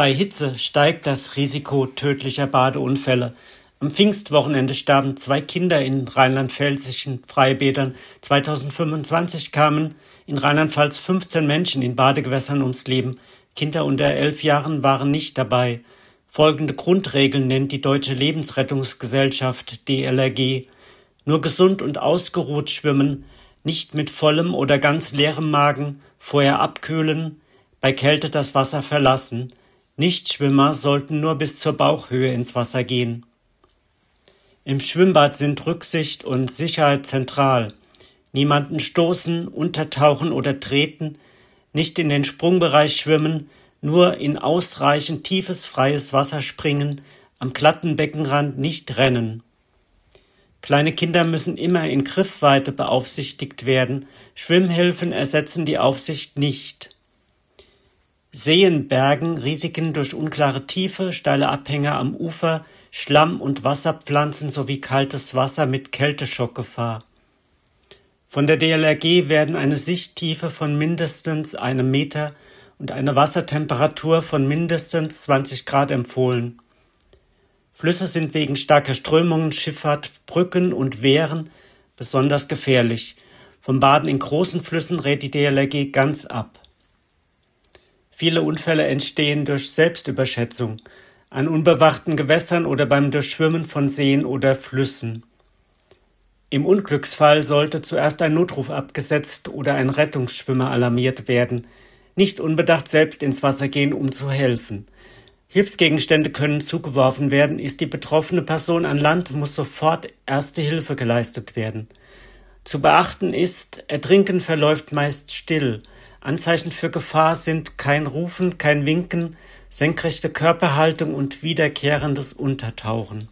Bei Hitze steigt das Risiko tödlicher Badeunfälle. Am Pfingstwochenende starben 2 Kinder in rheinland-pfälzischen Freibädern. 2025 kamen in Rheinland-Pfalz 15 Menschen in Badegewässern ums Leben. Kinder unter 11 Jahren waren nicht dabei. Folgende Grundregeln nennt die Deutsche Lebensrettungsgesellschaft DLRG. Nur gesund und ausgeruht schwimmen, nicht mit vollem oder ganz leerem Magen, vorher abkühlen, bei Kälte das Wasser verlassen. Nichtschwimmer sollten nur bis zur Bauchhöhe ins Wasser gehen. Im Schwimmbad sind Rücksicht und Sicherheit zentral. Niemanden stoßen, untertauchen oder treten, nicht in den Sprungbereich schwimmen, nur in ausreichend tiefes, freies Wasser springen, am glatten Beckenrand nicht rennen. Kleine Kinder müssen immer in Griffweite beaufsichtigt werden. Schwimmhilfen ersetzen die Aufsicht nicht. Seen bergen Risiken durch unklare Tiefe, steile Abhänge am Ufer, Schlamm- und Wasserpflanzen sowie kaltes Wasser mit Kälteschockgefahr. Von der DLRG werden eine Sichttiefe von mindestens 1 Meter und eine Wassertemperatur von mindestens 20 Grad empfohlen. Flüsse sind wegen starker Strömungen, Schifffahrt, Brücken und Wehren besonders gefährlich. Vom Baden in großen Flüssen rät die DLRG ganz ab. Viele Unfälle entstehen durch Selbstüberschätzung, an unbewachten Gewässern oder beim Durchschwimmen von Seen oder Flüssen. Im Unglücksfall sollte zuerst ein Notruf abgesetzt oder ein Rettungsschwimmer alarmiert werden. Nicht unbedacht selbst ins Wasser gehen, um zu helfen. Hilfsgegenstände können zugeworfen werden. Ist die betroffene Person an Land, muss sofort Erste Hilfe geleistet werden. Zu beachten ist, Ertrinken verläuft meist still. Anzeichen für Gefahr sind kein Rufen, kein Winken, senkrechte Körperhaltung und wiederkehrendes Untertauchen.